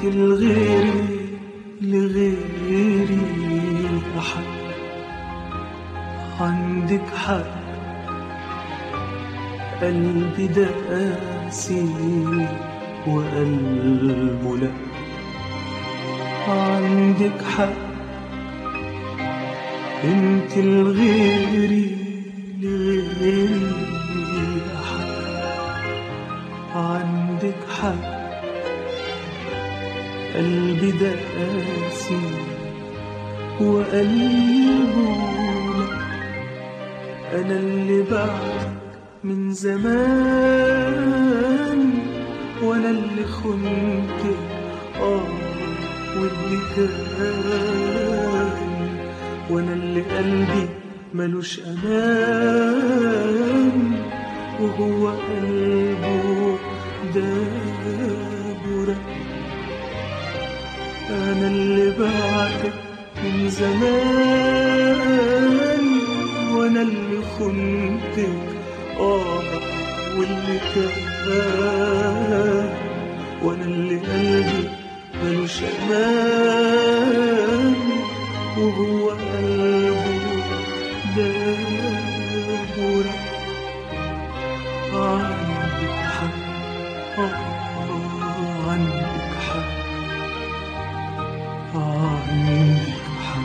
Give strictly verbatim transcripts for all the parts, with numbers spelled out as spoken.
انت لغيري لغيري أحد، عندك حق قلبي ده قاسي وقلبه لأ، عندك حق انت لغيري لغيري أحد، عندك حق قلبي ده قاسي وقلبه لأ، أنا اللي بعدك من زمان، وأنا اللي خنتك آه واللي كان، وأنا اللي قلبي ملوش أمان، وهو قلبه دابرة. أنا اللي بعدك من زمان، وأنا اللي خنتك آه واللي كان، وأنا اللي قلبي ملوش أمان، وهو قلبه دابرة. عندك حق آه عندك حق عندك حق.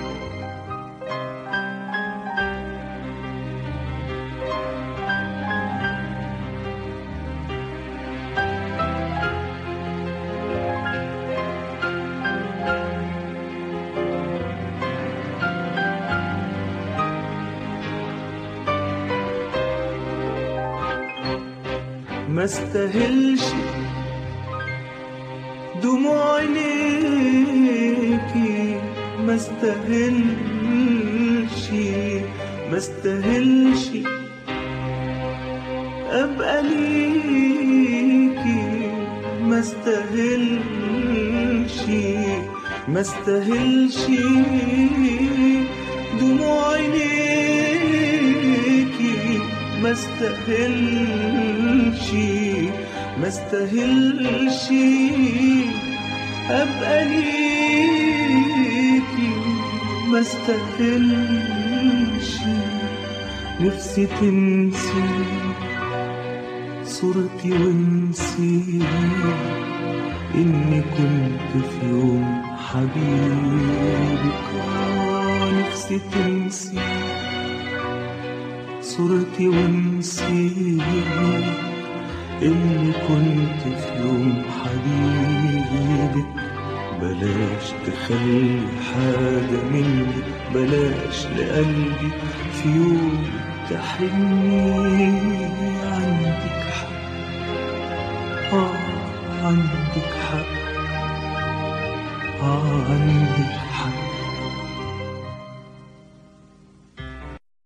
ما استاهلش دموع عينيكي، ما استاهلش ما استاهلش ابقى ليكي، ما استاهلش ما استاهلش دموع عينيكي، ما استاهلش ما استاهلش ابقى ليكي، ما استاهلش. نفسي تنسي صورتي وانسي اني كنت في يوم حبيبك، نفسي تنسي صورتي وانسي إني كنت في يوم حبيبك. بلاش تخلي حاجة مني، بلاش لقلبي في يوم تحني.